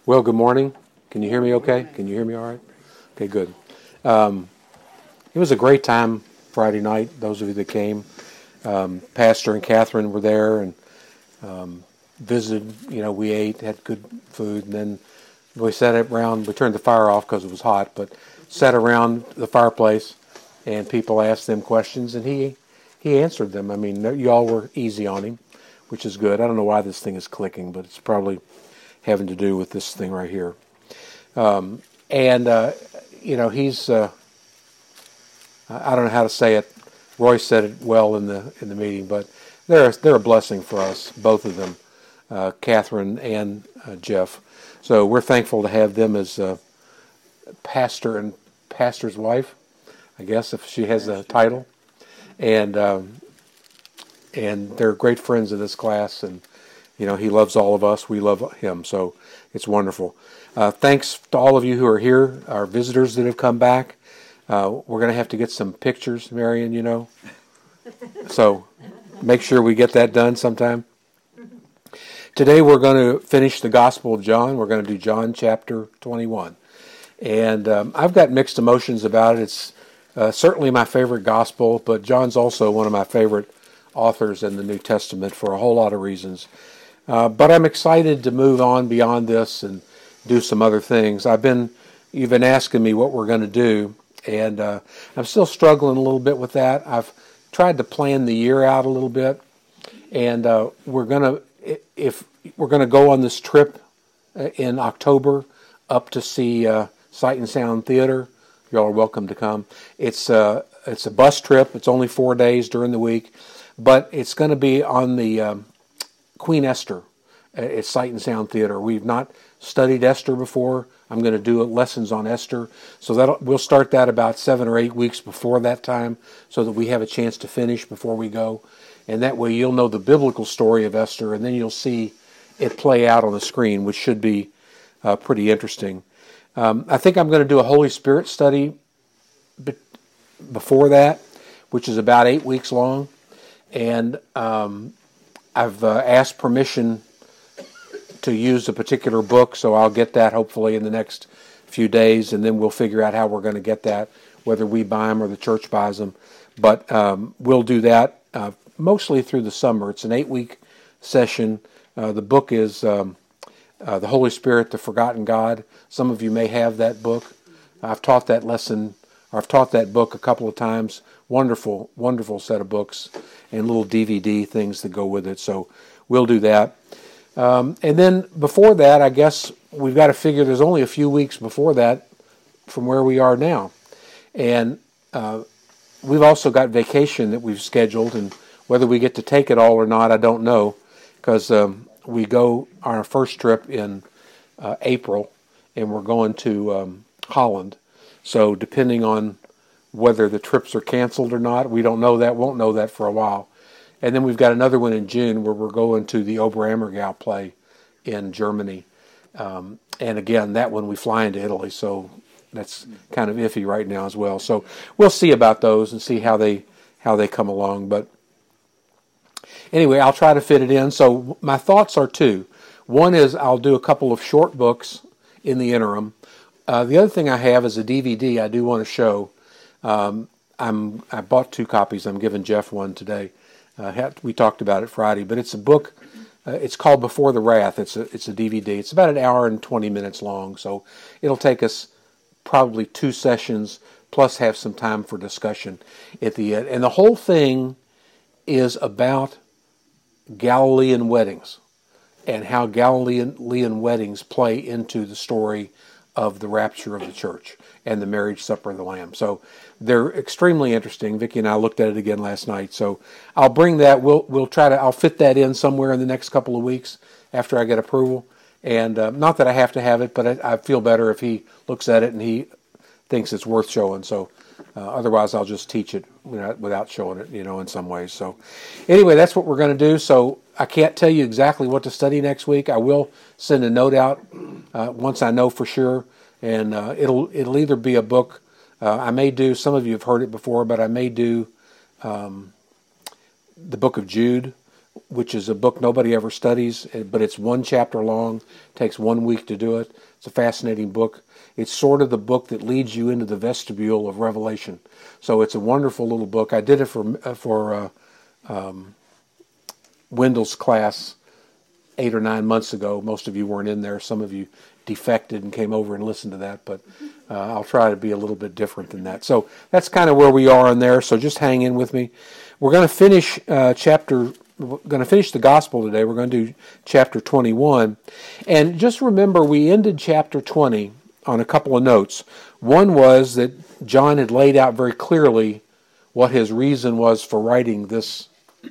Well, good morning. Can you hear me okay? Can you hear me all right? Okay, good. Um, it was a great time Friday night, those of you that came. Pastor and Catherine were there and visited. We ate, had good food, and then we sat around. We turned the fire off because it was hot, but sat around the fireplace, and people asked them questions, and he answered them. I mean, you all were easy on him, which is good. I don't know why this thing is clicking, but it's probably having to do with this thing right here. He's I don't know how to say it. Roy said it well in the meeting, but they're a blessing for us, both of them, Catherine and Jeff. So we're thankful to have them as pastor and pastor's wife, I guess, if she has a title, and they're great friends of this class, and he loves all of us. We love him, so it's wonderful. Thanks to all of you who are here, our visitors that have come back. We're going to have to get some pictures, Marion, So make sure we get that done sometime. Today we're going to finish the Gospel of John. We're going to do John chapter 21. And I've got mixed emotions about it. It's certainly my favorite gospel, but John's also one of my favorite authors in the New Testament for a whole lot of reasons. But I'm excited to move on beyond this and do some other things. You've been asking me what we're going to do, and I'm still struggling a little bit with that. I've tried to plan the year out a little bit, and we're going to go on this trip in October up to see Sight and Sound Theater. Y'all are welcome to come. It's a bus trip. It's only 4 days during the week, but it's going to be on the Queen Esther at Sight and Sound Theater. We've not studied Esther before. I'm going to do lessons on Esther, so we'll start that about 7 or 8 weeks before that time, so that we have a chance to finish before we go, and that way you'll know the biblical story of Esther, and then you'll see it play out on the screen, which should be pretty interesting. I think I'm going to do a Holy Spirit study before that, which is about 8 weeks long, and I've asked permission to use a particular book, so I'll get that hopefully in the next few days, and then we'll figure out how we're going to get that, whether we buy them or the church buys them. But we'll do that mostly through the summer. It's an 8-week session. The book is The Holy Spirit, the Forgotten God. Some of you may have that book. I've taught that book a couple of times. Wonderful, wonderful set of books and little DVD things that go with it. So we'll do that. And then before that, I guess we've got to figure there's only a few weeks before that from where we are now. And we've also got vacation that we've scheduled, and whether we get to take it all or not, I don't know, because we go on our first trip in April, and we're going to Holland. So depending on whether the trips are canceled or not, we don't know that, won't know that for a while. And then we've got another one in June where we're going to the Oberammergau play in Germany. And again, that one we fly into Italy, so that's kind of iffy right now as well. So we'll see about those and see how they come along. But anyway, I'll try to fit it in. So my thoughts are two. One is I'll do a couple of short books in the interim. The other thing I have is a DVD I do want to show. I bought 2 copies. I'm giving Jeff one today. We talked about it Friday, but it's a book. It's called Before the Wrath. It's a DVD. It's about an hour and 20 minutes long, so it'll take us probably 2 sessions plus have some time for discussion at the end. And the whole thing is about Galilean weddings and how Galilean weddings play into the story of the rapture of the church and the marriage supper of the Lamb. So they're extremely interesting. Vicki and I looked at it again last night. So I'll bring that. I'll fit that in somewhere in the next couple of weeks after I get approval. And not that I have to have it, but I feel better if he looks at it and he thinks it's worth showing. So otherwise I'll just teach it without showing it, in some ways. So anyway, that's what we're going to do. So I can't tell you exactly what to study next week. I will send a note out once I know for sure. And it'll either be a book. I may do, some of you have heard it before, but I may do the book of Jude, which is a book nobody ever studies, but it's one chapter long. It takes 1 week to do it. It's a fascinating book. It's sort of the book that leads you into the vestibule of Revelation. So it's a wonderful little book. I did it for Wendell's class 8 or 9 months ago. Most of you weren't in there. Some of you defected and came over and listened to that, but I'll try to be a little bit different than that. So that's kind of where we are in there, so just hang in with me. We're going to finish we're going to finish the gospel today. We're going to do chapter 21. And just remember, we ended chapter 20 on a couple of notes. One was that John had laid out very clearly what his reason was for writing this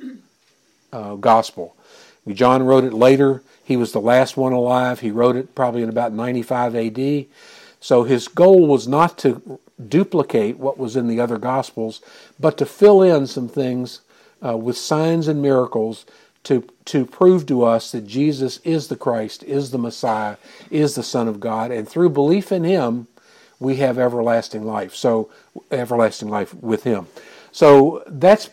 gospel. John wrote it later. He was the last one alive. He wrote it probably in about 95 AD. So his goal was not to duplicate what was in the other Gospels, but to fill in some things with signs and miracles to prove to us that Jesus is the Christ, is the Messiah, is the Son of God, and through belief in Him, we have everlasting life. So everlasting life with Him. So that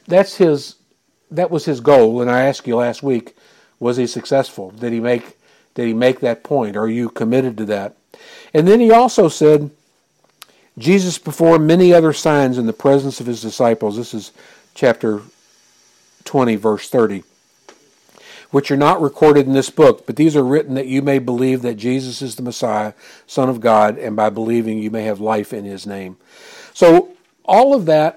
was his goal. And I asked you last week, was he successful? Did he make that point? Are you committed to that? And then he also said, Jesus performed many other signs in the presence of his disciples. This is chapter 20, verse 30. Which are not recorded in this book, but these are written that you may believe that Jesus is the Messiah, Son of God, and by believing you may have life in his name. So all of that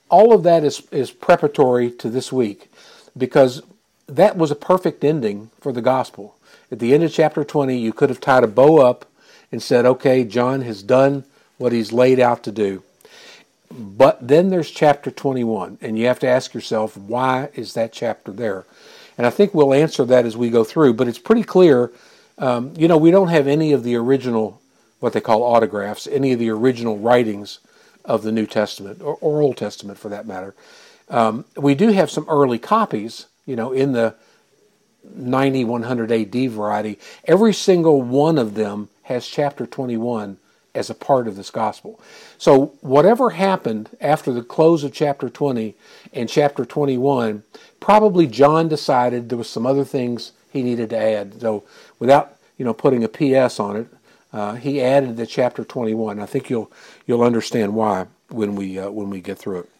is preparatory to this week, because that was a perfect ending for the gospel. At the end of chapter 20, you could have tied a bow up and said, okay, John has done what he's laid out to do. But then there's chapter 21, and you have to ask yourself, why is that chapter there? And I think we'll answer that as we go through, but it's pretty clear. We don't have any of the original, what they call autographs, any of the original writings of the New Testament, or Old Testament for that matter. We do have some early copies, in the 90, 100 AD variety. Every single one of them has chapter 21 as a part of this gospel. So whatever happened after the close of chapter 20 and chapter 21, probably John decided there was some other things he needed to add. So without putting a PS on it, he added the chapter 21. I think you'll understand why when we get through it.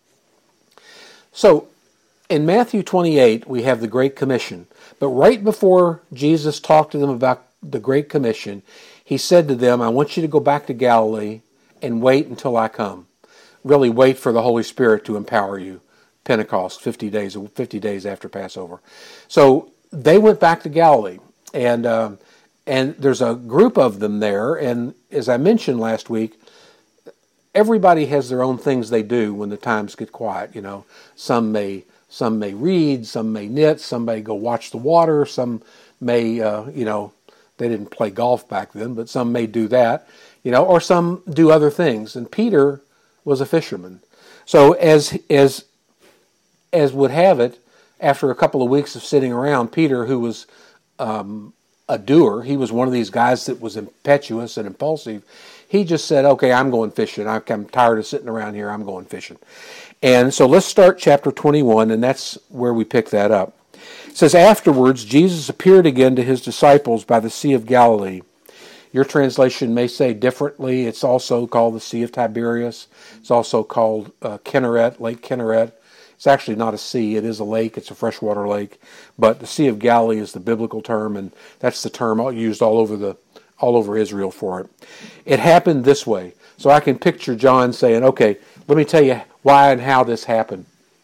So in Matthew 28, we have the Great Commission. But right before Jesus talked to them about the Great Commission, he said to them, I want you to go back to Galilee and wait until I come. Really wait for the Holy Spirit to empower you. Pentecost, 50 days after Passover. So they went back to Galilee, and there's a group of them there, and as I mentioned last week, everybody has their own things they do when the times get quiet. Some may read, some may knit, some may go watch the water, some may, they didn't play golf back then, but some may do that, or some do other things. And Peter was a fisherman. So as would have it, after a couple of weeks of sitting around, Peter, who was a doer, he was one of these guys that was impetuous and impulsive, he just said, okay, I'm going fishing. I'm tired of sitting around here. I'm going fishing. And so let's start chapter 21, and that's where we pick that up. It says, afterwards, Jesus appeared again to his disciples by the Sea of Galilee. Your translation may say differently. It's also called the Sea of Tiberias. It's also called Kinneret, Lake Kinneret. It's actually not a sea. It is a lake. It's a freshwater lake. But the Sea of Galilee is the biblical term, and that's the term used all over Israel for it. It happened this way. So I can picture John saying, okay, let me tell you why and how this happened.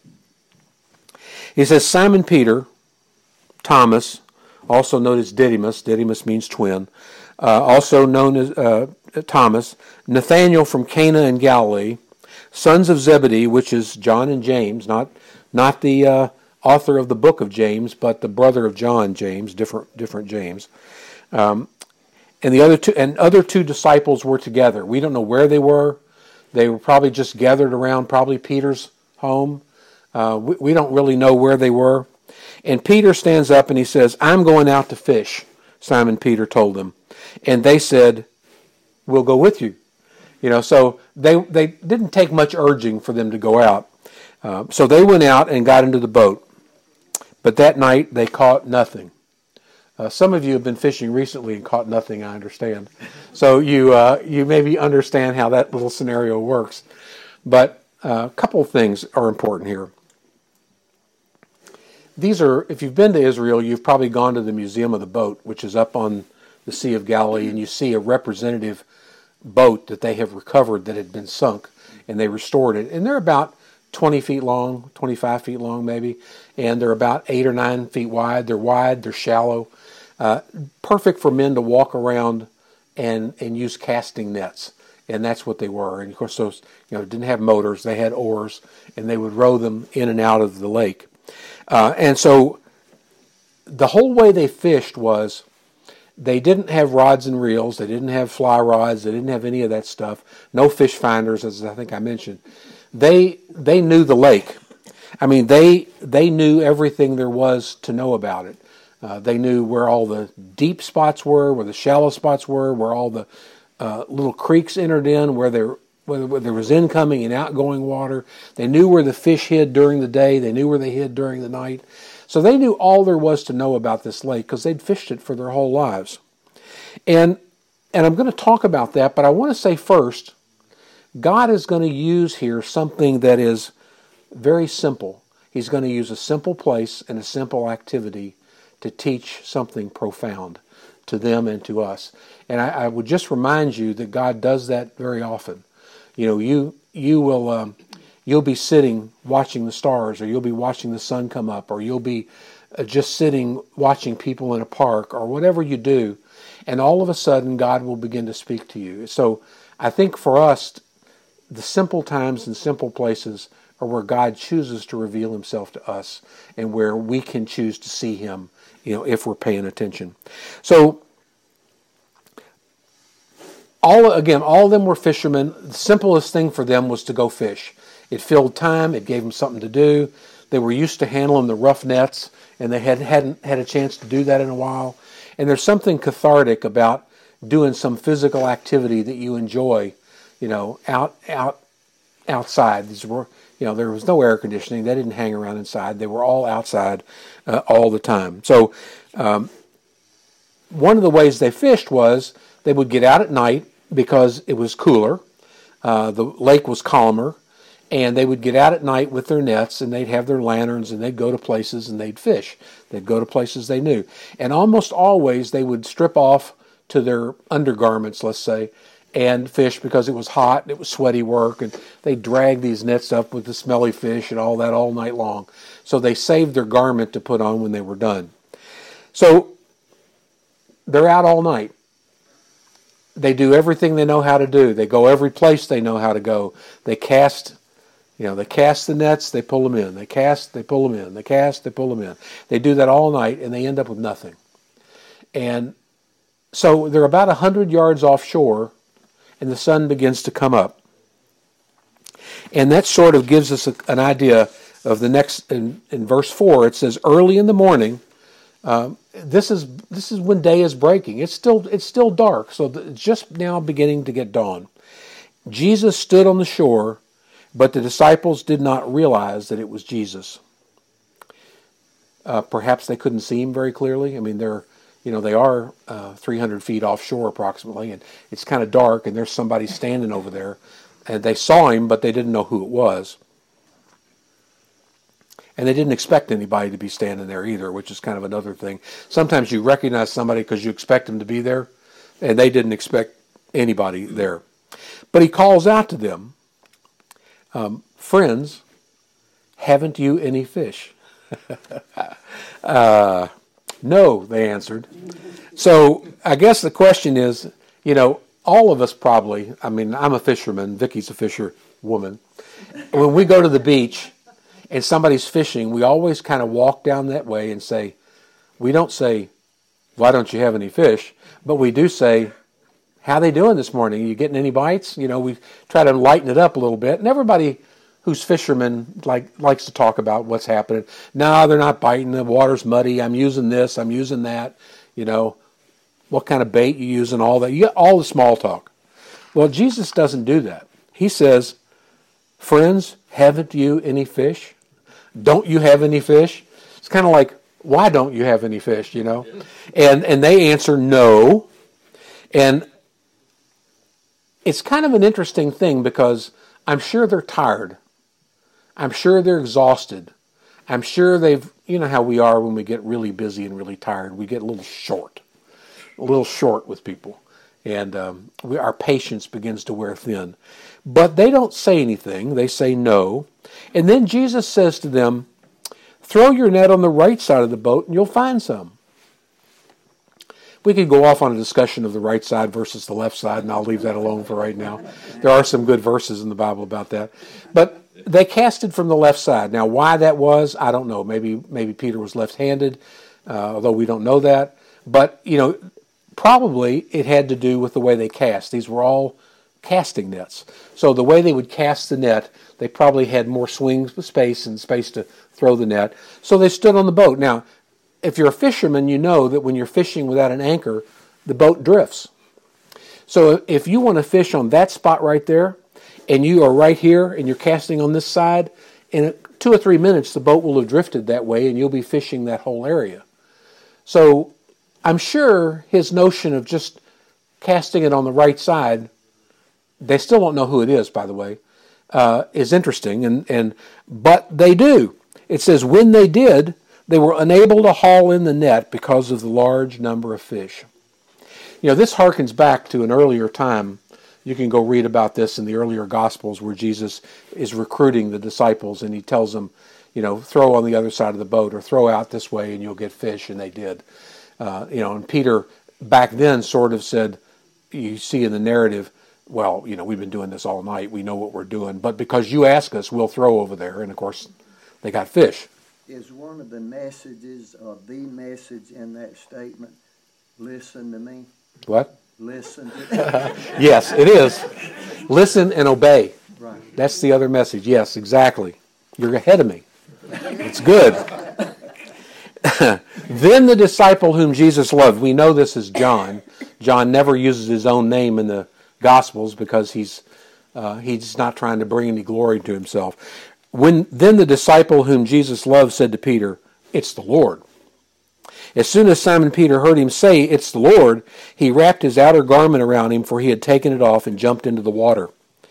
He says, Simon Peter, Thomas, also known as Didymus means twin, also known as Thomas, Nathanael from Cana in Galilee, sons of Zebedee, which is John and James, not the author of the book of James, but the brother of John, James, different James. And the other two disciples were together. We don't know where they were. They were probably just gathered around probably Peter's home. We don't really know where they were. And Peter stands up and he says, I'm going out to fish, Simon Peter told them. And they said, we'll go with you. So they didn't take much urging for them to go out. So they went out and got into the boat. But that night they caught nothing. Some of you have been fishing recently and caught nothing, I understand. So you maybe understand how that little scenario works. But a couple of things are important here. These are, if you've been to Israel, you've probably gone to the Museum of the Boat, which is up on the Sea of Galilee, and you see a representative boat that they have recovered that had been sunk, and they restored it. And they're about 20 feet long, 25 feet long maybe, and they're about 8 or 9 feet wide. They're wide, they're shallow, perfect for men to walk around and use casting nets. And that's what they were. And of course, those didn't have motors; they had oars, and they would row them in and out of the lake. And so the whole way they fished was they didn't have rods and reels, they didn't have fly rods, they didn't have any of that stuff. No fish finders, as I think I mentioned. They knew the lake. I mean, they knew everything there was to know about it. They knew where all the deep spots were, where the shallow spots were, where all the little creeks entered in, where there was incoming and outgoing water. They knew where the fish hid during the day. They knew where they hid during the night. So they knew all there was to know about this lake because they'd fished it for their whole lives. And I'm going to talk about that, but I want to say first, God is going to use here something that is very simple. He's going to use a simple place and a simple activity to teach something profound to them and to us. And I would just remind you that God does that very often. You'll be sitting watching the stars, or you'll be watching the sun come up, or you'll be just sitting watching people in a park, or whatever you do, and all of a sudden God will begin to speak to you. So I think for us, the simple times and simple places are where God chooses to reveal himself to us, and where we can choose to see him, if we're paying attention. So all of them were fishermen. The simplest thing for them was to go fish. It filled time. It gave them something to do. They were used to handling the rough nets, and they hadn't had a chance to do that in a while. And there's something cathartic about doing some physical activity that you enjoy, outside. These were, there was no air conditioning. They didn't hang around inside. They were all outside all the time. So one of the ways they fished was they would get out at night because it was cooler. The lake was calmer. And they would get out at night with their nets, and they'd have their lanterns, and they'd go to places and they'd fish. They'd go to places they knew. And almost always they would strip off to their undergarments, let's say, and fish because it was hot, it was sweaty work, and they'd drag these nets up with the smelly fish and all that all night long. So they saved their garment to put on when they were done. So they're out all night. They do everything they know how to do. They go every place they know how to go. They cast the nets, they pull them in. They cast, they pull them in. They cast, they pull them in. They do that all night, and they end up with nothing. And so they're about 100 yards offshore, and the sun begins to come up. And that sort of gives us an idea of the next, in verse 4, it says, early in the morning, this is when day is breaking. It's still dark, so it's just now beginning to get dawn. Jesus stood on the shore, but the disciples did not realize that it was Jesus. Perhaps they couldn't see him very clearly. I mean, they are 300 feet offshore approximately, and it's kind of dark, and there's somebody standing over there. And they saw him, but they didn't know who it was. And they didn't expect anybody to be standing there either, which is kind of another thing. Sometimes you recognize somebody because you expect them to be there, and they didn't expect anybody there. But he calls out to them, friends, haven't you any fish? No, they answered. So I guess the question is, all of us probably, I'm a fisherman, Vicky's a fisherwoman. When we go to the beach and somebody's fishing, we always kind of walk down that way and say, we don't say, why don't you have any fish? But we do say, how are they doing this morning? Are you getting any bites? We try to lighten it up a little bit. And everybody who's fishermen likes to talk about what's happening. No, they're not biting. The water's muddy. I'm using this. I'm using that. What kind of bait you using, all that. You get all the small talk. Well, Jesus doesn't do that. He says, friends, haven't you any fish? Don't you have any fish? It's kind of like, why don't you have any fish, you know? And they answer no. And it's kind of an interesting thing because I'm sure they're tired. I'm sure they're exhausted. I'm sure you know how we are when we get really busy and really tired. We get a little short with people. And our patience begins to wear thin. But they don't say anything. They say no. And then Jesus says to them, throw your net on the right side of the boat and you'll find some. We could go off on a discussion of the right side versus the left side, and I'll leave that alone for right now. There are some good verses in the Bible about that. But they casted from the left side. Now, why that was, I don't know. Maybe Peter was left-handed, although we don't know that. But, you know, probably it had to do with the way they cast. These were all casting nets. So the way they would cast the net, they probably had more swings with space and space to throw the net. So they stood on the boat. Now, if you're a fisherman, you know that when you're fishing without an anchor, the boat drifts. So if you want to fish on that spot right there, and you are right here, and you're casting on this side, in 2 or 3 minutes, the boat will have drifted that way, and you'll be fishing that whole area. So I'm sure his notion of just casting it on the right side, they still don't know who it is, by the way, is interesting. But they do. It says, when they did, they were unable to haul in the net because of the large number of fish. You know, this harkens back to an earlier time. You can go read about this in the earlier Gospels where Jesus is recruiting the disciples and he tells them, you know, throw on the other side of the boat or throw out this way and you'll get fish, and they did. And Peter back then sort of said, you see in the narrative, well, you know, we've been doing this all night. We know what we're doing. But because you ask us, we'll throw over there. And, of course, they got fish. Is one of the messages or the message in that statement, listen to me? What? Listen to me. Yes, it is. Listen and obey. Right. That's the other message. Yes, exactly. You're ahead of me. It's good. Then the disciple whom Jesus loved, we know this is John. John never uses his own name in the Gospels because he's not trying to bring any glory to himself. Then the disciple whom Jesus loved said to Peter, it's the Lord. As soon as Simon Peter heard him say, it's the Lord, he wrapped his outer garment around him, for he had taken it off, and jumped into the water.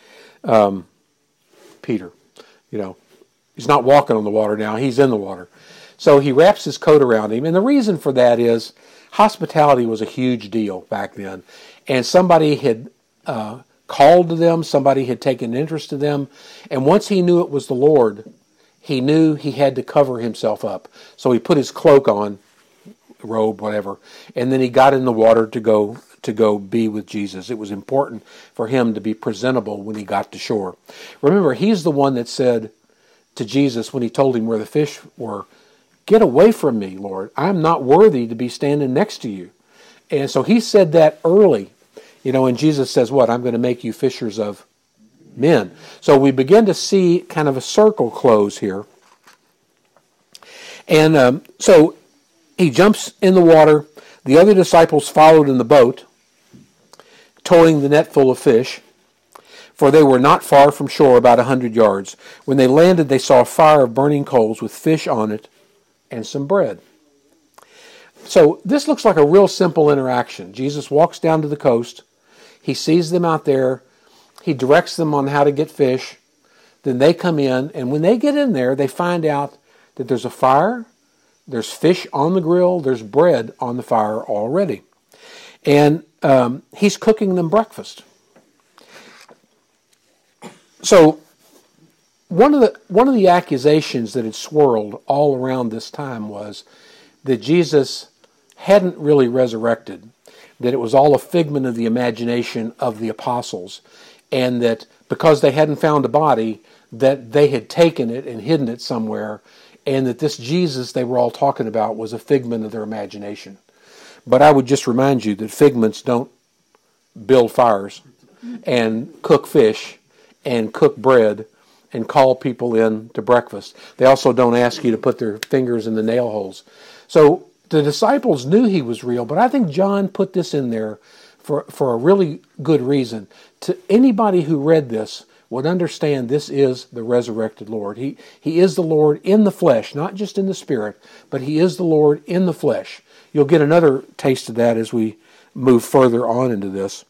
Peter, you know, he's not walking on the water now, he's in the water. So he wraps his coat around him, and the reason for that is hospitality was a huge deal back then, and somebody had called to them, somebody had taken interest to them, and once he knew it was the Lord, he knew he had to cover himself up. So he put his cloak on, robe, whatever, and then he got in the water to go be with Jesus. It was important for him to be presentable when he got to shore. Remember, he's the one that said to Jesus when he told him where the fish were, get away from me, Lord. I'm not worthy to be standing next to you. And so he said that early. You know, and Jesus says, what? I'm going to make you fishers of men. So we begin to see kind of a circle close here. And so he jumps in the water. The other disciples followed in the boat, towing the net full of fish, for they were not far from shore, about 100 yards. When they landed, they saw a fire of burning coals with fish on it and some bread. So this looks like a real simple interaction. Jesus walks down to the coast. He sees them out there. He directs them on how to get fish. Then they come in, and when they get in there, they find out that there's a fire, there's fish on the grill, there's bread on the fire already. And he's cooking them breakfast. So one of the accusations that had swirled all around this time was that Jesus hadn't really resurrected, that it was all a figment of the imagination of the apostles, and that because they hadn't found a body, that they had taken it and hidden it somewhere, and that this Jesus they were all talking about was a figment of their imagination. But I would just remind you that figments don't build fires and cook fish and cook bread and call people in to breakfast. They also don't ask you to put their fingers in the nail holes. So the disciples knew he was real, but I think John put this in there for a really good reason. To anybody who read this would understand this is the resurrected Lord. He is the Lord in the flesh, not just in the spirit, but He is the Lord in the flesh. You'll get another taste of that as we move further on into this.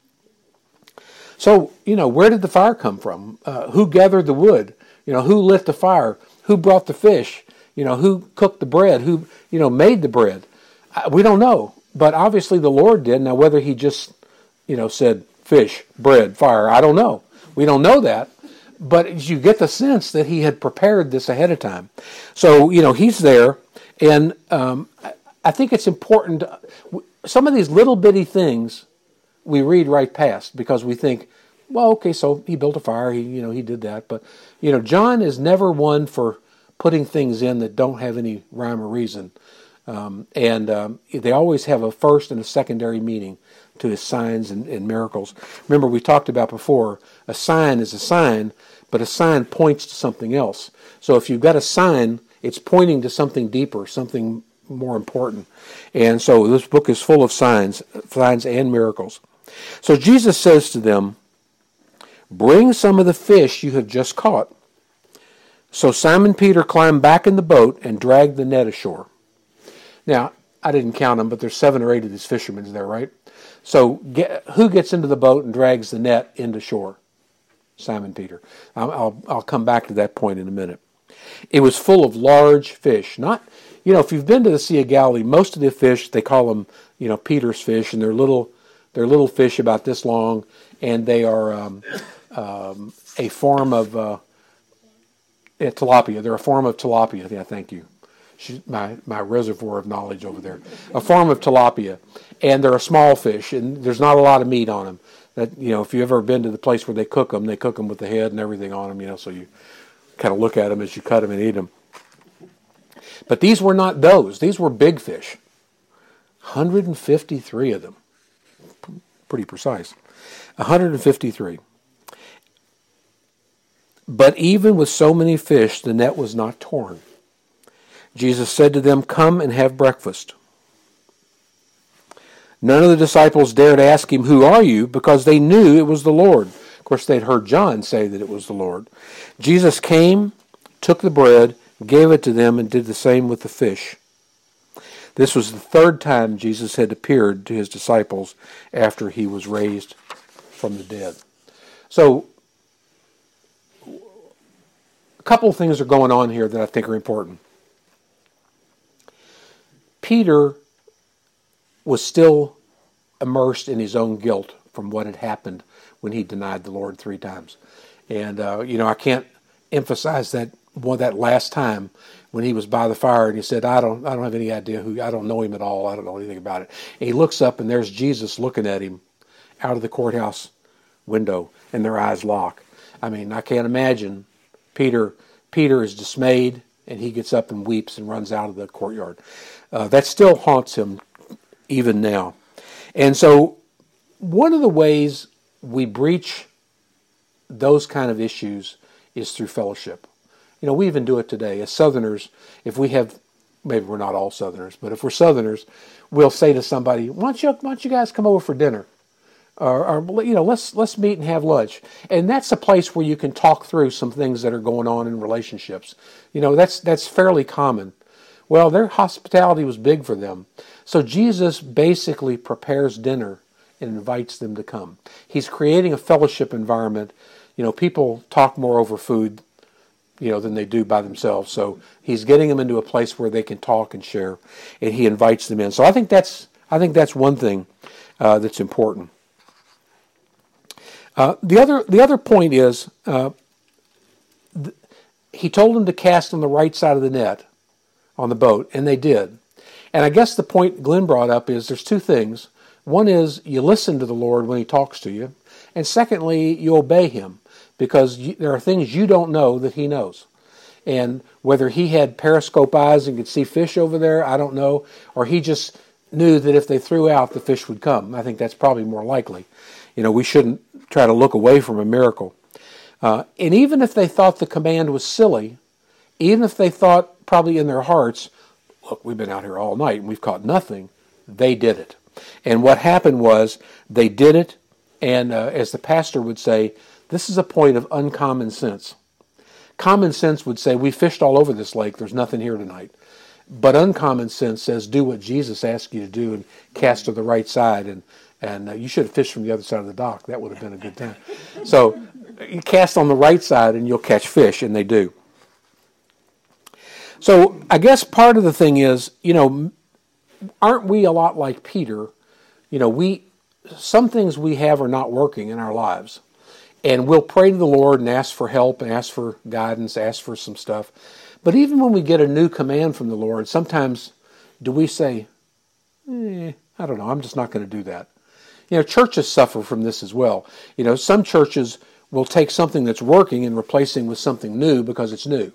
So, where did the fire come from? Who gathered the wood? Who lit the fire? Who brought the fish? Who cooked the bread? Who, made the bread? We don't know. But obviously the Lord did. Now, whether He just, said fish, bread, fire, I don't know. We don't know that. But you get the sense that He had prepared this ahead of time. So, He's there. And I think it's important. Some of these little bitty things we read right past because we think, well, okay, so He built a fire, he did that. But, John is never one for putting things in that don't have any rhyme or reason. They always have a first and a secondary meaning to His signs and miracles. Remember, we talked about before, a sign is a sign, but a sign points to something else. So if you've got a sign, it's pointing to something deeper, something more important. And so this book is full of signs and miracles. So Jesus says to them, "Bring some of the fish you have just caught." So Simon Peter climbed back in the boat and dragged the net ashore. Now, I didn't count them, but there's 7 or 8 of these fishermen there, right? So who gets into the boat and drags the net into shore? Simon Peter. I'll come back to that point in a minute. It was full of large fish. Not, if you've been to the Sea of Galilee, most of the fish, they call them, Peter's fish, and they're little fish about this long, and they are a form of tilapia. They're a form of tilapia. Yeah, thank you. My reservoir of knowledge over there. A form of tilapia. And they're a small fish, and there's not a lot of meat on them. That, if you've ever been to the place where they cook them with the head and everything on them, so you kind of look at them as you cut them and eat them. But these were not those. These were big fish. 153 of them. Pretty precise. 153. But even with so many fish, the net was not torn. Jesus said to them, "Come and have breakfast." None of the disciples dared ask Him, "Who are you?" because they knew it was the Lord. Of course, they'd heard John say that it was the Lord. Jesus came, took the bread, gave it to them, and did the same with the fish. This was the 3rd time Jesus had appeared to His disciples after He was raised from the dead. So, a couple of things are going on here that I think are important. Peter was still immersed in his own guilt from what had happened when he denied the Lord 3 times. And, I can't emphasize that last time when he was by the fire and he said, I don't have any idea I don't know Him at all. I don't know anything about it. And he looks up and there's Jesus looking at him out of the courthouse window and their eyes lock. I mean, I can't imagine. Peter is dismayed and he gets up and weeps and runs out of the courtyard. That still haunts him even now. And so one of the ways we breach those kind of issues is through fellowship. We even do it today. As Southerners, if we have, maybe we're not all Southerners, but if we're Southerners, we'll say to somebody, why don't you guys come over for dinner? Or let's meet and have lunch. And that's a place where you can talk through some things that are going on in relationships. That's fairly common. Well, their hospitality was big for them. So Jesus basically prepares dinner and invites them to come. He's creating a fellowship environment. People talk more over food, than they do by themselves. So He's getting them into a place where they can talk and share, and He invites them in. So I think that's one thing that's important. The other point is He told them to cast on the right side of the net on the boat, and they did. And I guess the point Glenn brought up is there's 2 things. One is you listen to the Lord when He talks to you, and secondly, you obey Him, because there are things you don't know that He knows. And whether He had periscope eyes and could see fish over there, I don't know, or He just knew that if they threw out, the fish would come. I think that's probably more likely. We shouldn't try to look away from a miracle. And even if they thought the command was silly, even if they thought probably in their hearts, look, we've been out here all night and we've caught nothing, they did it. And what happened was they did it, and as the pastor would say, This is a point of uncommon sense. Common sense would say, we fished all over this lake, there's nothing here tonight. But uncommon sense says, do what Jesus asked you to do and cast to the right side. And you should have fished from the other side of the dock. That would have been a good time. So you cast on the right side and you'll catch fish, and they do. So I guess part of the thing is, aren't we a lot like Peter? Some things we have are not working in our lives. And we'll pray to the Lord and ask for help and ask for guidance, ask for some stuff. But even when we get a new command from the Lord, sometimes do we say, I don't know, I'm just not going to do that. Churches suffer from this as well. Some churches will take something that's working and replacing with something new because it's new.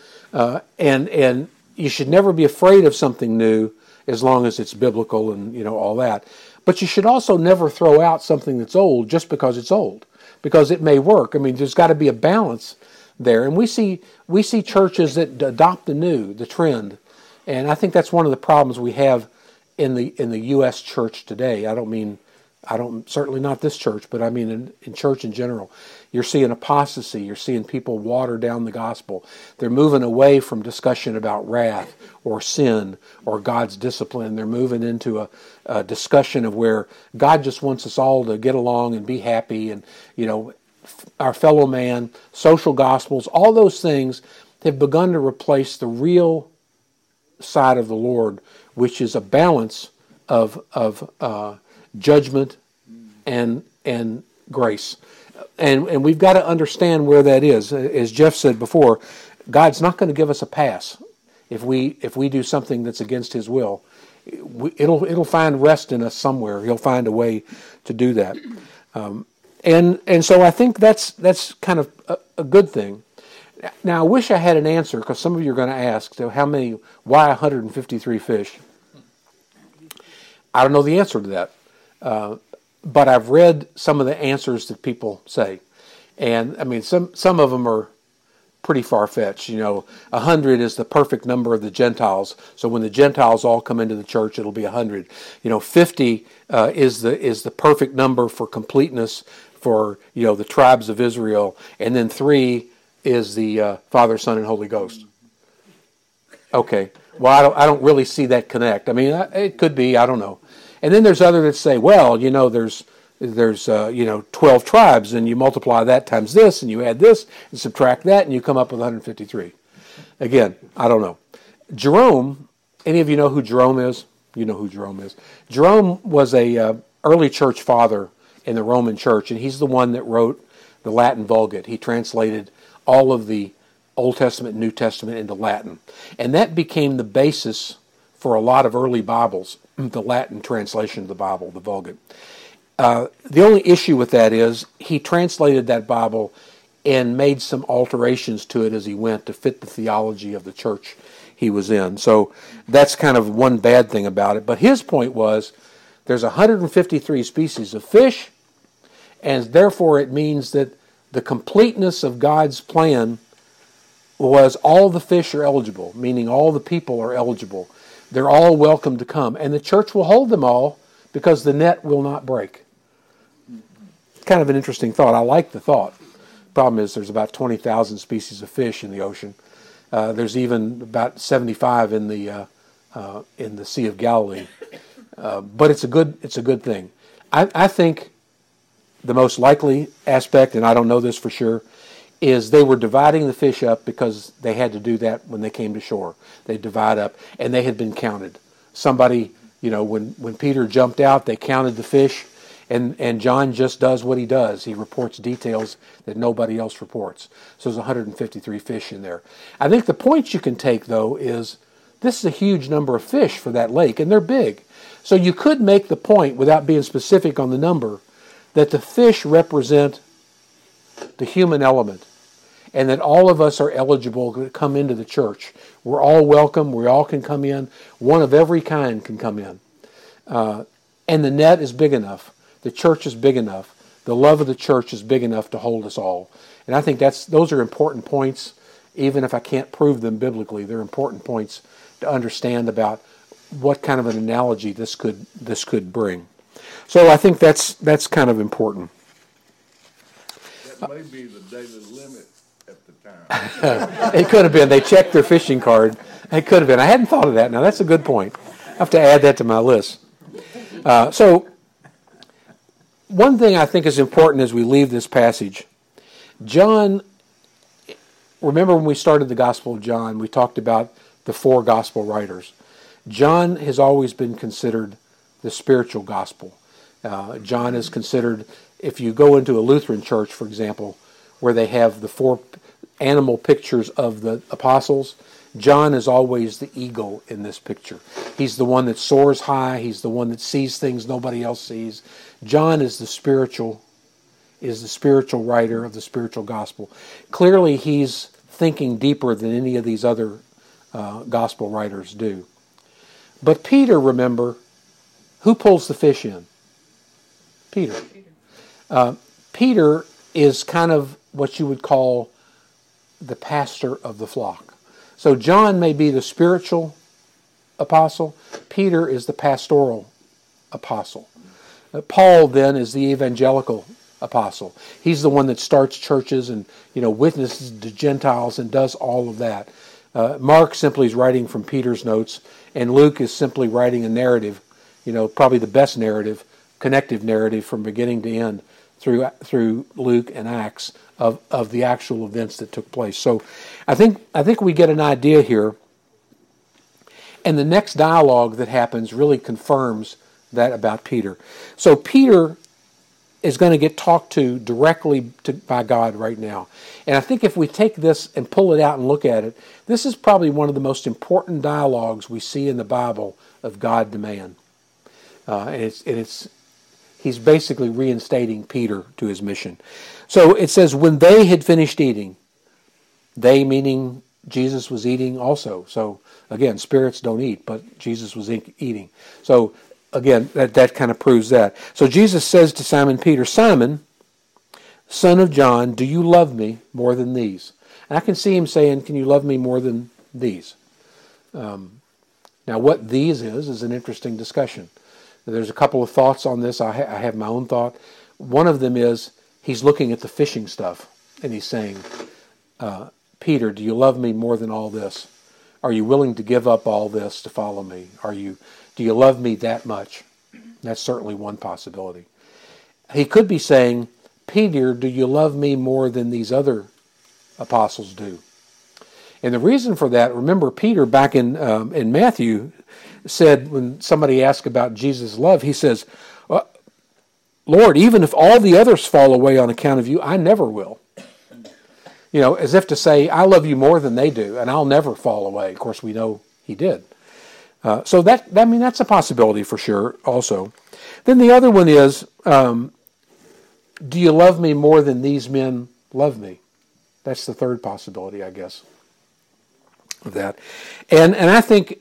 And you should never be afraid of something new as long as it's biblical and all that. But you should also never throw out something that's old just because it's old, because it may work. I mean, there's got to be a balance there. And we see churches that adopt the new, the trend. And I think that's one of the problems we have in the U.S. church today. Certainly not this church, but I mean in church in general. You're seeing apostasy. You're seeing people water down the gospel. They're moving away from discussion about wrath or sin or God's discipline. They're moving into a discussion of where God just wants us all to get along and be happy, and our fellow man, social gospels, all those things have begun to replace the real side of the Lord, which is a balance of judgment and grace. And we've got to understand where that is. As Jeff said before, God's not going to give us a pass if we do something that's against His will. It'll find rest in us somewhere. He'll find a way to do that. And so I think that's kind of a good thing. Now I wish I had an answer, because some of you are going to ask, so why 153 fish? I don't know the answer to that. But I've read some of the answers that people say. And I mean, some of them are pretty far-fetched. 100 is the perfect number of the Gentiles. So when the Gentiles all come into the church, it'll be 100. 50 is the perfect number for completeness for, the tribes of Israel. And then 3 is the Father, Son, and Holy Ghost. Okay. Well, I don't really see that connect. I mean, it could be, I don't know. And then there's others that say, well, there's 12 tribes, and you multiply that times this, and you add this, and subtract that, and you come up with 153. Again, I don't know. Jerome, any of you know who Jerome is? You know who Jerome is. Jerome was a early church father in the Roman church, and he's the one that wrote the Latin Vulgate. He translated all of the Old Testament and New Testament into Latin. And that became the basis for a lot of early Bibles, the Latin translation of the Bible, the Vulgate. The only issue with that is he translated that Bible and made some alterations to it as he went to fit the theology of the church he was in. So that's kind of one bad thing about it. But his point was there's 153 species of fish, and therefore it means that the completeness of God's plan was all the fish are eligible, meaning all the people are eligible. They're all welcome to come. And the church will hold them all because the net will not break. It's kind of an interesting thought. I like the thought. Problem is there's about 20,000 species of fish in the ocean. There's even about 75 in the Sea of Galilee. But it's a good thing. I think the most likely aspect, and I don't know this for sure, is they were dividing the fish up because they had to do that when they came to shore. They divide up, and they had been counted. Somebody, when Peter jumped out, they counted the fish, and John just does what he does. He reports details that nobody else reports. So there's 153 fish in there. I think the point you can take, though, is this is a huge number of fish for that lake, and they're big. So you could make the point, without being specific on the number, that the fish represent the human element, and that all of us are eligible to come into the church. We're all welcome. We all can come in. One of every kind can come in. And the net is big enough. The church is big enough. The love of the church is big enough to hold us all. And I think those are important points, even if I can't prove them biblically. They're important points to understand about what kind of an analogy this could bring. So I think that's kind of important. may be the daily limit at the time. It could have been. They checked their fishing card. It could have been. I hadn't thought of that. Now, that's a good point. I have to add that to my list. So, one thing I think is important as we leave this passage, John, remember when we started the Gospel of John, we talked about the 4 gospel writers. John has always been considered the spiritual gospel. John is considered, if you go into a Lutheran church, for example, where they have the 4 animal pictures of the apostles, John is always the eagle in this picture. He's the one that soars high. He's the one that sees things nobody else sees. John is the spiritual writer of the spiritual gospel. Clearly, he's thinking deeper than any of these other gospel writers do. But Peter, remember, who pulls the fish in? Peter. Peter is kind of what you would call the pastor of the flock. So John may be the spiritual apostle. Peter is the pastoral apostle. Paul then is the evangelical apostle. He's the one that starts churches and witnesses to Gentiles and does all of that. Mark simply is writing from Peter's notes, and Luke is simply writing a narrative, probably the best narrative, connective narrative from beginning to end through Luke and Acts of the actual events that took place. So I think we get an idea here, and the next dialogue that happens really confirms that about Peter. So Peter is going to get talked to directly by God right now. And I think if we take this and pull it out and look at it, this is probably one of the most important dialogues we see in the Bible of God to man. He's basically reinstating Peter to his mission. So it says, when they had finished eating, they meaning Jesus was eating also. So again, spirits don't eat, but Jesus was eating. So again, that kind of proves that. So Jesus says to Simon Peter, Simon, son of John, do you love me more than these? And I can see him saying, can you love me more than these? Now what these is an interesting discussion. There's a couple of thoughts on this. I have my own thought. One of them is he's looking at the fishing stuff, and he's saying, Peter, do you love me more than all this? Are you willing to give up all this to follow me? Do you love me that much? That's certainly one possibility. He could be saying, Peter, do you love me more than these other apostles do? And the reason for that, remember Peter back in Matthew said, when somebody asked about Jesus' love, he says, Lord, even if all the others fall away on account of you, I never will. As if to say, I love you more than they do, and I'll never fall away. Of course, we know he did. So that's a possibility for sure also. Then the other one is, do you love me more than these men love me? That's the third possibility, I guess, of that. And I think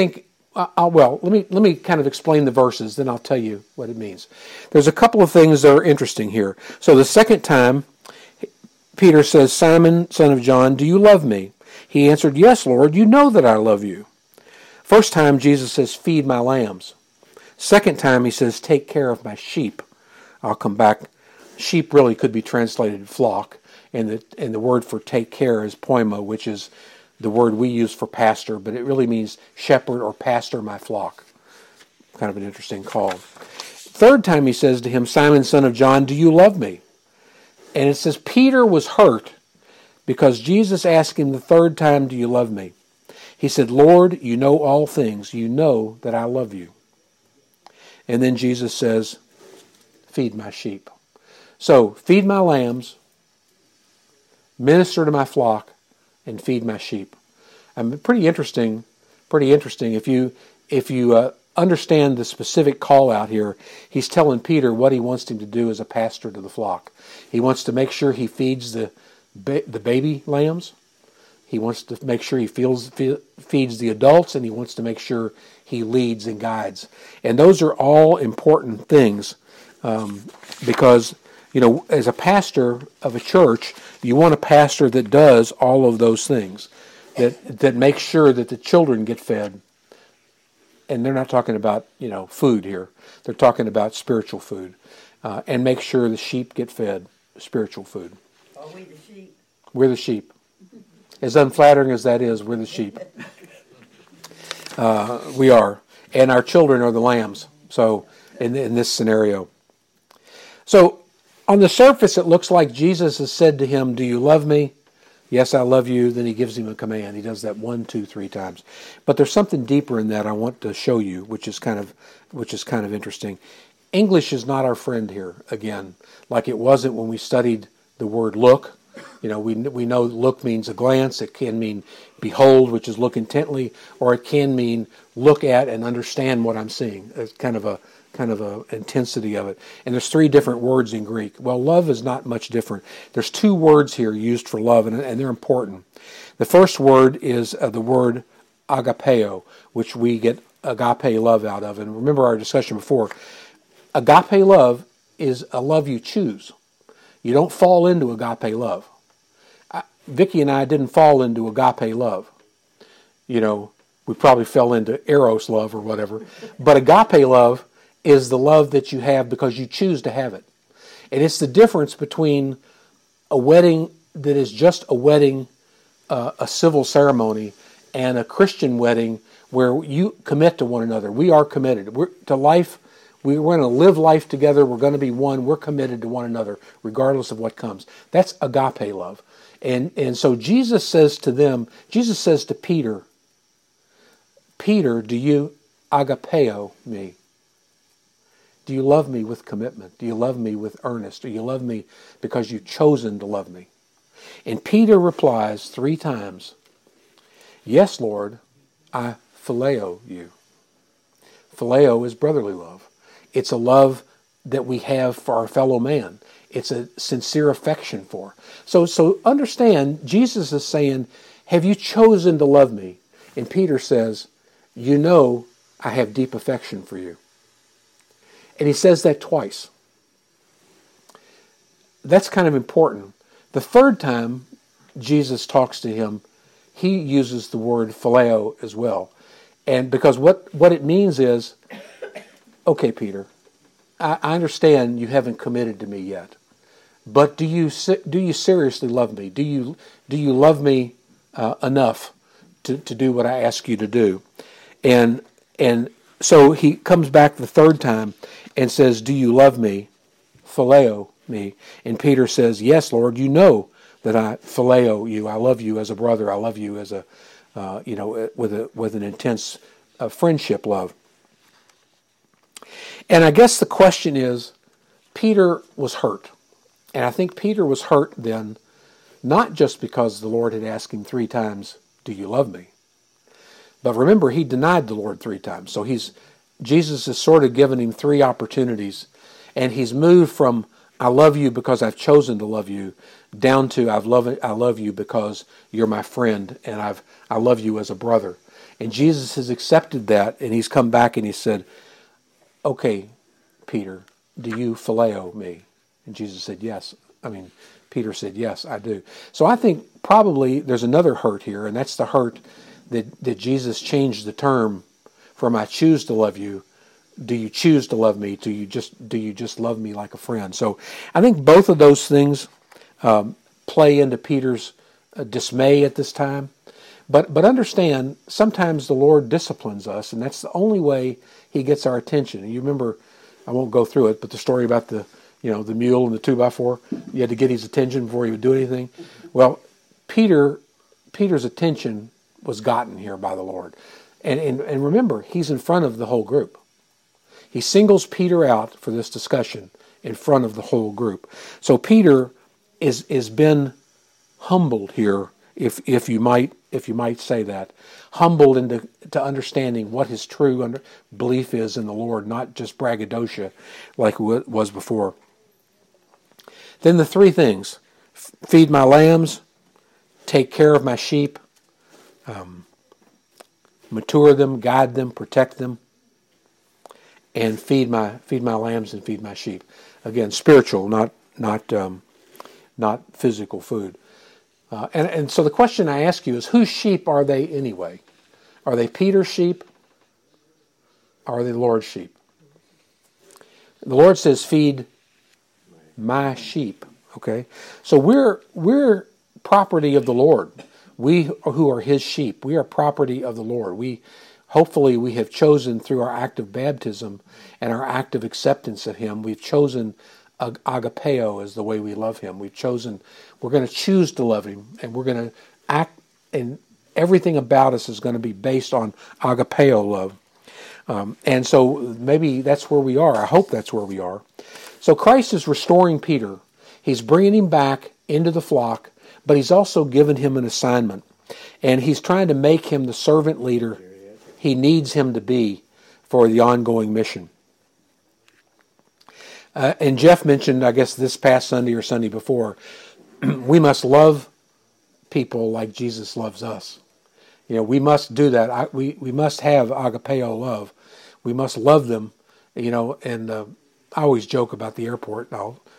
let me kind of explain the verses, then I'll tell you what it means. There's a couple of things that are interesting here. So the second time, Peter says, Simon, son of John, do you love me? He answered, yes, Lord, you know that I love you. First time, Jesus says, feed my lambs. Second time, he says, take care of my sheep. I'll come back. Sheep really could be translated flock, and the word for take care is poima, which is the word we use for pastor, but it really means shepherd or pastor my flock. Kind of an interesting call. Third time he says to him, Simon, son of John, do you love me? And it says Peter was hurt because Jesus asked him the third time, do you love me? He said, Lord, you know all things. You know that I love you. And then Jesus says, feed my sheep. So feed my lambs, minister to my flock, and feed my sheep. Pretty interesting. If you understand the specific call out here, he's telling Peter what he wants him to do as a pastor to the flock. He wants to make sure he feeds the baby lambs. He wants to make sure he feeds the adults, and he wants to make sure he leads and guides. And those are all important things because, as a pastor of a church, you want a pastor that does all of those things, that makes sure that the children get fed. And they're not talking about, food here. They're talking about spiritual food. And make sure the sheep get fed spiritual food. We're the sheep. As unflattering as that is, we're the sheep. We are. And our children are the lambs. So, in this scenario. So, on the surface, it looks like Jesus has said to him, do you love me? Yes, I love you. Then he gives him a command. He does that 1, 2, 3 times. But there's something deeper in that I want to show you, which is kind of interesting. English is not our friend here, again, like it wasn't when we studied the word look. You know, we know look means a glance. It can mean behold, which is look intently, or it can mean look at and understand what I'm seeing. It's kind of a intensity of it. And there's 3 different words in Greek. Well, love is not much different. There's 2 words here used for love, and they're important. The first word is the word agapeo, which we get agape love out of. And remember our discussion before. Agape love is a love you choose. You don't fall into agape love. Vicki and I didn't fall into agape love. You know, we probably fell into eros love or whatever. But agape love is the love that you have because you choose to have it. And it's the difference between a wedding that is just a wedding, a civil ceremony, and a Christian wedding where you commit to one another. We are committed. We're to life. We're going to live life together. We're going to be one. We're committed to one another, regardless of what comes. That's agape love. And so Jesus says to them, Jesus says to Peter, Peter, do you agapeo me? Do you love me with commitment? Do you love me with earnest? Do you love me because you've chosen to love me? And Peter replies 3 times, yes, Lord, I phileo you. Phileo is brotherly love. It's a love that we have for our fellow man. It's a sincere affection for. So understand, Jesus is saying, have you chosen to love me? And Peter says, you know I have deep affection for you. And he says that twice. That's kind of important. The 3rd time Jesus talks to him, he uses the word phileo as well. And because what it means is, okay, Peter, I understand you haven't committed to me yet, but do you seriously love me? Do you love me enough to do what I ask you to do? And so he comes back the 3rd time and says, do you love me? Phileo me. And Peter says, yes, Lord, you know that I phileo you. I love you as a brother. I love you as with an intense friendship love. And I guess the question is, Peter was hurt. And I think Peter was hurt then, not just because the Lord had asked him 3 times, do you love me? But remember, he denied the Lord 3 times. So Jesus has sort of given him 3 opportunities. And he's moved from, I love you because I've chosen to love you, down to, I love you because you're my friend, and I love you as a brother. And Jesus has accepted that, and he's come back and he said, okay, Peter, do you phileo me? And Jesus said, yes. Peter said, yes, I do. So I think probably there's another hurt here, and that's the hurt that Jesus changed the term from I choose to love you. Do you choose to love me? Do you just love me like a friend? So I think both of those things play into Peter's dismay at this time. But understand, sometimes the Lord disciplines us, and that's the only way he gets our attention. And you remember, I won't go through it, but the story about the mule and the 2x4, you had to get his attention before he would do anything. Well, Peter's attention was gotten here by the Lord. And remember, he's in front of the whole group. He singles Peter out for this discussion in front of the whole group. So Peter is been humbled here, if you might say that, humbled into understanding what his true belief is in the Lord, not just braggadocio like it was before. Then the 3 things: feed my lambs, take care of my sheep, mature them, guide them, protect them, and feed my lambs and feed my sheep. Again, spiritual, not physical food. And so the question I ask you is, whose sheep are they anyway? Are they Peter's sheep? Or are they the Lord's sheep? The Lord says, feed my sheep. Okay? So we're property of the Lord. We who are his sheep, we are property of the Lord. Hopefully we have chosen through our act of baptism and our act of acceptance of him, we've chosen agapeo as the way we love him. We're going to choose to love him, and we're going to act, and everything about us is going to be based on agapeo love. And so maybe that's where we are. I hope that's where we are. So Christ is restoring Peter. He's bringing him back into the flock, but he's also given him an assignment. And he's trying to make him the servant leader he needs him to be for the ongoing mission. And Jeff mentioned, I guess this past Sunday or Sunday before, we must love people like Jesus loves us. We must do that. We must have agapeo love. We must love them, and I always joke about the airport.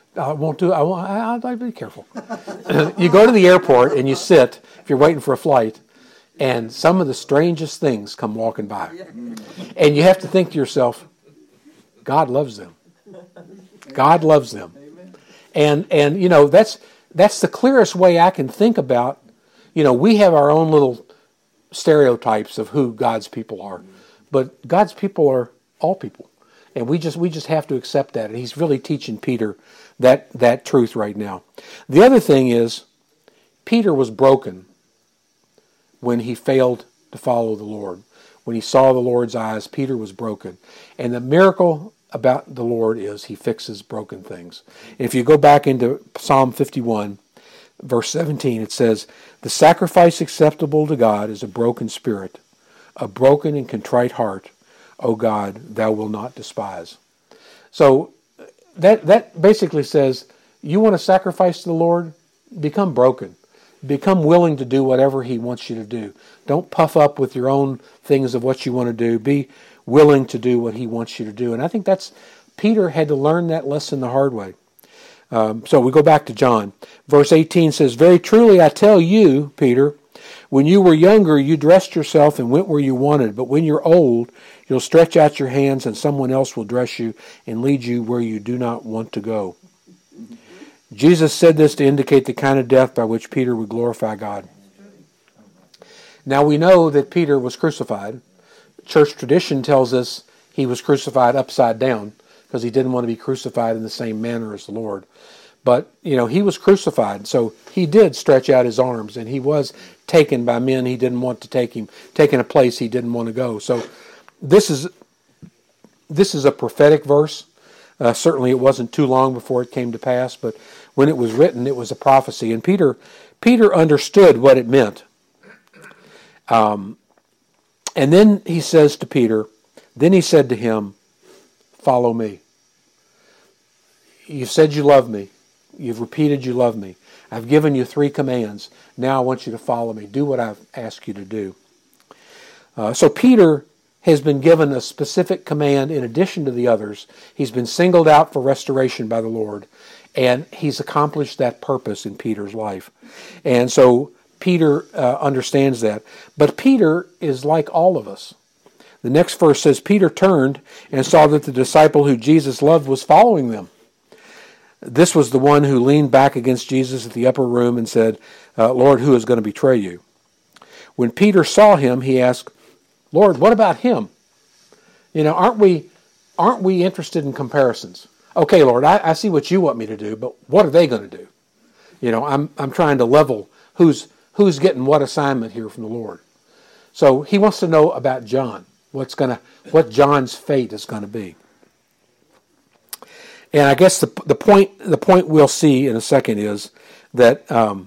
I'll be careful. You go to the airport and you sit, if you're waiting for a flight, and some of the strangest things come walking by. And you have to think to yourself, God loves them. God loves them. And that's the clearest way I can think about, we have our own little stereotypes of who God's people are. But God's people are all people. And we just have to accept that. And he's really teaching Peter that truth right now. The other thing is, Peter was broken when he failed to follow the Lord. When he saw the Lord's eyes, Peter was broken. And the miracle about the Lord is he fixes broken things. If you go back into Psalm 51, verse 17, it says, "The sacrifice acceptable to God is a broken spirit, a broken and contrite heart, O God, thou wilt not despise." So that basically says, you want to sacrifice to the Lord? Become broken. Become willing to do whatever he wants you to do. Don't puff up with your own things of what you want to do. Be willing to do what he wants you to do. And I think Peter had to learn that lesson the hard way. So we go back to John. Verse 18 says, "Very truly I tell you, Peter, when you were younger, you dressed yourself and went where you wanted. But when you're old, you'll stretch out your hands and someone else will dress you and lead you where you do not want to go." Jesus said this to indicate the kind of death by which Peter would glorify God. Now we know that Peter was crucified. Church tradition tells us he was crucified upside down because he didn't want to be crucified in the same manner as the Lord. But, he was crucified, so he did stretch out his arms, and he was taken by men he didn't want to take him, taken a place he didn't want to go. So this is a prophetic verse. Certainly it wasn't too long before it came to pass, but when it was written, it was a prophecy. And Peter understood what it meant. And then he says to Peter, then he said to him, "Follow me." You've said you love me. You've repeated you love me. I've given you 3 commands. Now I want you to follow me. Do what I've asked you to do. So Peter has been given a specific command in addition to the others. He's been singled out for restoration by the Lord, and he's accomplished that purpose in Peter's life. And so Peter understands that. But Peter is like all of us. The next verse says, "Peter turned and saw that the disciple who Jesus loved was following them. This was the one who leaned back against Jesus at the upper room and said, 'Lord, who is going to betray you?' When Peter saw him, he asked, 'Lord, what about him?'" Aren't we interested in comparisons? Okay, Lord, I see what you want me to do, but what are they going to do? I'm trying to level who's getting what assignment here from the Lord. So he wants to know about John, what John's fate is going to be. And I guess the point we'll see in a second is that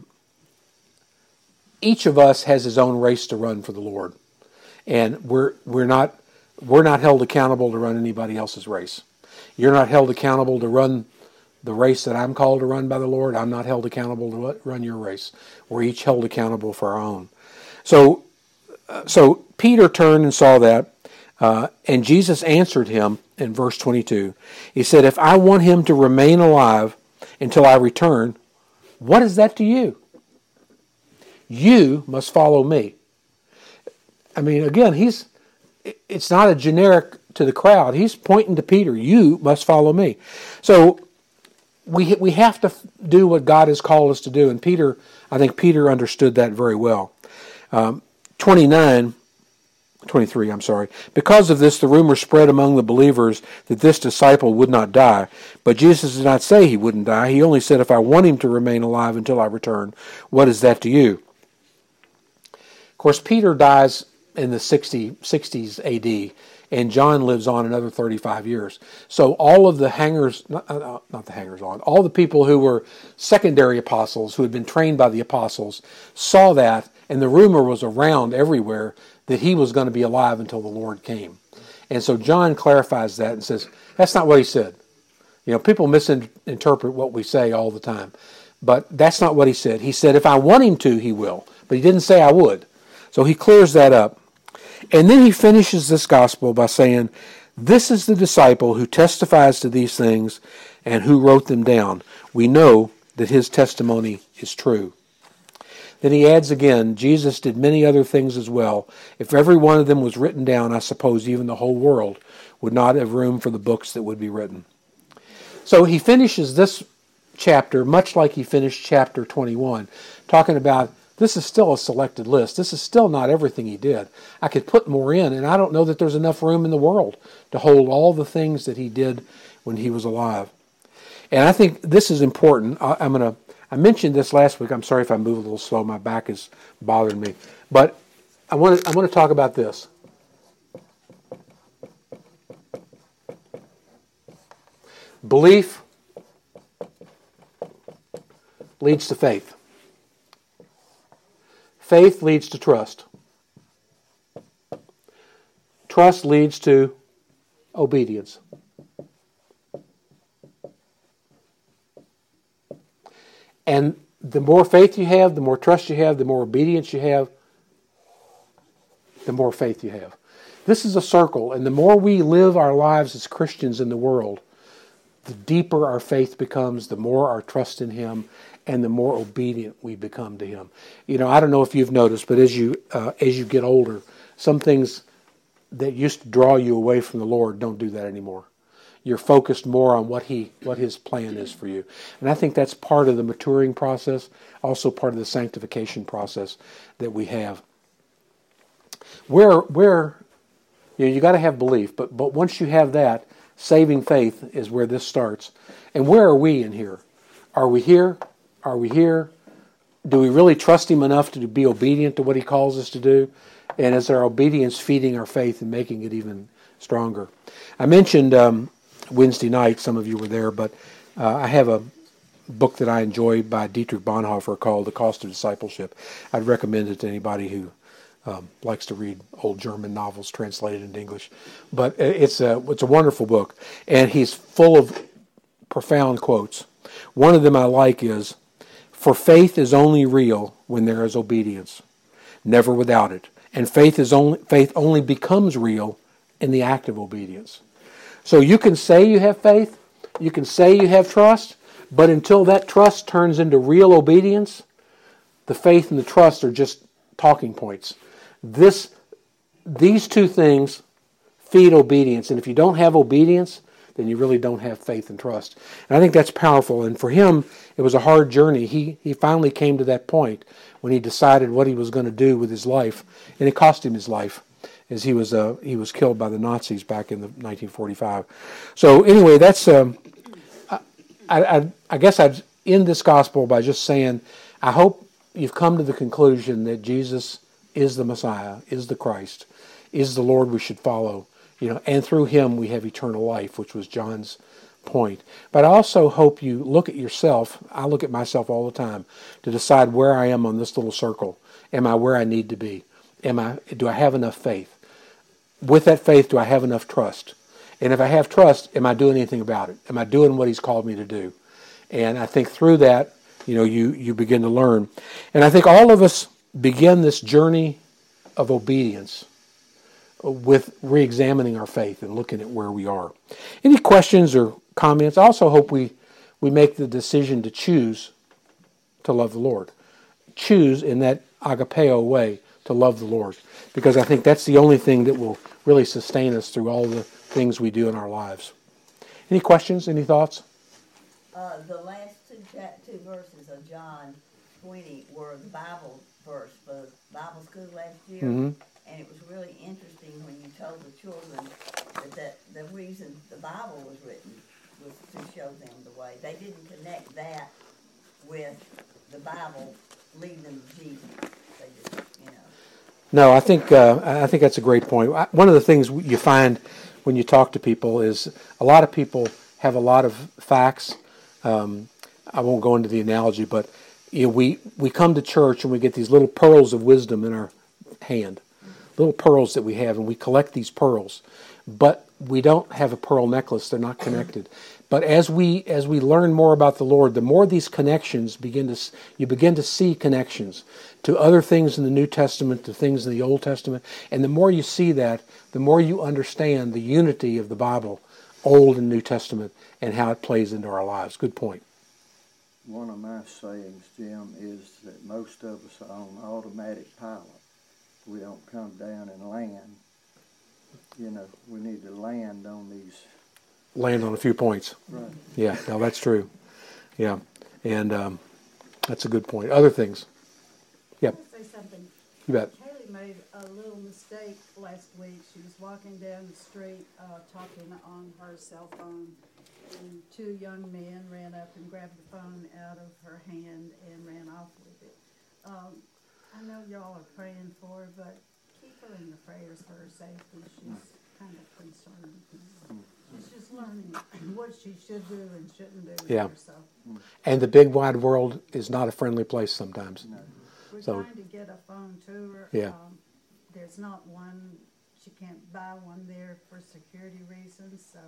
each of us has his own race to run for the Lord, and we're not held accountable to run anybody else's race. You're not held accountable to run the race that I'm called to run by the Lord. I'm not held accountable to run your race. We're each held accountable for our own. So Peter turned and saw that, and Jesus answered him in verse 22. He said, "If I want him to remain alive until I return, what is that to you? You must follow me." I mean, again, it's not a generic to the crowd. He's pointing to Peter. You must follow me. So we have to do what God has called us to do. And I think Peter understood that very well. 23, I'm sorry. Because of this, the rumor spread among the believers that this disciple would not die. But Jesus did not say he wouldn't die. He only said, if I want him to remain alive until I return, what is that to you? Of course, Peter dies in the 60s AD, and John lives on another 35 years. So all of the all the people who were secondary apostles, who had been trained by the apostles, saw that, and the rumor was around everywhere that he was going to be alive until the Lord came. And so John clarifies that and says, that's not what he said. People misinterpret what we say all the time. But that's not what he said. He said, if I want him to, he will. But he didn't say I would. So he clears that up. And then he finishes this gospel by saying, this is the disciple who testifies to these things and who wrote them down. We know that his testimony is true. Then he adds again, Jesus did many other things as well. If every one of them was written down, I suppose even the whole world would not have room for the books that would be written. So he finishes this chapter much like he finished chapter 21, talking about this is still a selected list. This is still not everything he did. I could put more in, and I don't know that there's enough room in the world to hold all the things that he did when he was alive. And I think this is important. I mentioned this last week. I'm sorry if I move a little slow. My back is bothering me. But I want to talk about this. Belief leads to faith. Faith leads to trust. Trust leads to obedience. And the more faith you have, the more trust you have, the more obedience you have, the more faith you have. This is a circle, and the more we live our lives as Christians in the world, the deeper our faith becomes, the more our trust in Him, and the more obedient we become to Him. I don't know if you've noticed, but as you get older, some things that used to draw you away from the Lord don't do that anymore. You're focused more on what His plan is for you. And I think that's part of the maturing process, also part of the sanctification process that we have. Where you got to have belief, but once you have that, saving faith is where this starts. And where are we in here? Are we here? Are we here? Do we really trust Him enough to be obedient to what He calls us to do? And is our obedience feeding our faith and making it even stronger? I mentioned Wednesday night, some of you were there, but I have a book that I enjoy by Dietrich Bonhoeffer called The Cost of Discipleship. I'd recommend it to anybody who likes to read old German novels translated into English. But it's a wonderful book, and he's full of profound quotes. One of them I like is, "For faith is only real when there is obedience, never without it. And faith only becomes real in the act of obedience." So you can say you have faith, you can say you have trust, but until that trust turns into real obedience, the faith and the trust are just talking points. These two things feed obedience, and if you don't have obedience, then you really don't have faith and trust. And I think that's powerful, and for him, it was a hard journey. He finally came to that point when he decided what he was going to do with his life, and it cost him his life, as he was killed by the Nazis back in 1945. So anyway, that's I guess I'd end this gospel by just saying, I hope you've come to the conclusion that Jesus is the Messiah, is the Christ, is the Lord we should follow, and through Him we have eternal life, which was John's point. But I also hope you look at yourself. I look at myself all the time to decide where I am on this little circle. Am I where I need to be? Do I have enough faith? With that faith, do I have enough trust? And if I have trust, am I doing anything about it? Am I doing what He's called me to do? And I think through that, you begin to learn. And I think all of us begin this journey of obedience with re-examining our faith and looking at where we are. Any questions or comments? I also hope we make the decision to choose to love the Lord. Choose in that agapeo way to love the Lord, because I think that's the only thing that will really sustain us through all the things we do in our lives. Any questions? Any thoughts? The last two verses of John 20 were the Bible verse for Bible school last year. Mm-hmm. And it was really interesting when you told the children that the reason the Bible was written was to show them the way. They didn't connect that with the Bible leading them to Jesus. They just, No, I think that's a great point. One of the things you find when you talk to people is a lot of people have a lot of facts. I won't go into the analogy, but we come to church and we get these little pearls of wisdom in our hand, little pearls that we have, and we collect these pearls. But we don't have a pearl necklace; they're not connected. But as we learn more about the Lord, the more these connections you begin to see connections to other things in the New Testament, to things in the Old Testament, and the more you see that, the more you understand the unity of the Bible, Old and New Testament, and how it plays into our lives. Good point. One of my sayings, Jim, is that most of us are on automatic pilot. We don't come down and land. We need to land on these. Land on a few points. Right. Yeah, no, that's true. Yeah, and that's a good point. Other things? Yep. I want to say something. You bet. Kaylee made a little mistake last week. She was walking down the street talking on her cell phone, and two young men ran up and grabbed the phone out of her hand and ran off with it. I know y'all are praying for her, but keep her in the prayers for her safety. She's kind of concerned. She's just learning what she should do and shouldn't do. Yeah. So And the big wide world is not a friendly place sometimes. No. we're So- trying to get a phone to her. Yeah. There's not one. She can't buy one there for security reasons. So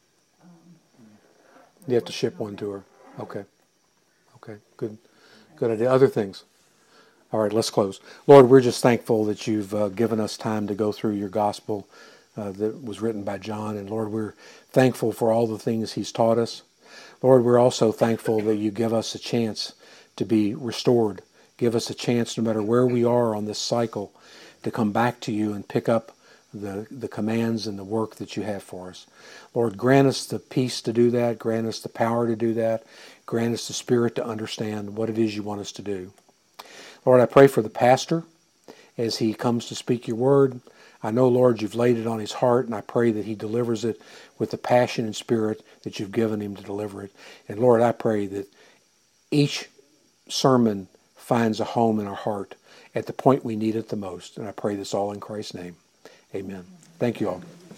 You have to ship one to her. Okay. Okay. Good. Good idea. Other things? All right, let's close. Lord, we're just thankful that you've given us time to go through your gospel that was written by John. And Lord, we're thankful for all the things he's taught us. Lord, we're also thankful that you give us a chance to be restored. Give us a chance, no matter where we are on this cycle, to come back to you and pick up the commands and the work that you have for us. Lord, grant us the peace to do that. Grant us the power to do that. Grant us the spirit to understand what it is you want us to do. Lord, I pray for the pastor as he comes to speak your word. I know, Lord, you've laid it on his heart, and I pray that he delivers it with the passion and spirit that you've given him to deliver it. And Lord, I pray that each sermon finds a home in our heart at the point we need it the most. And I pray this all in Christ's name. Amen. Thank you all.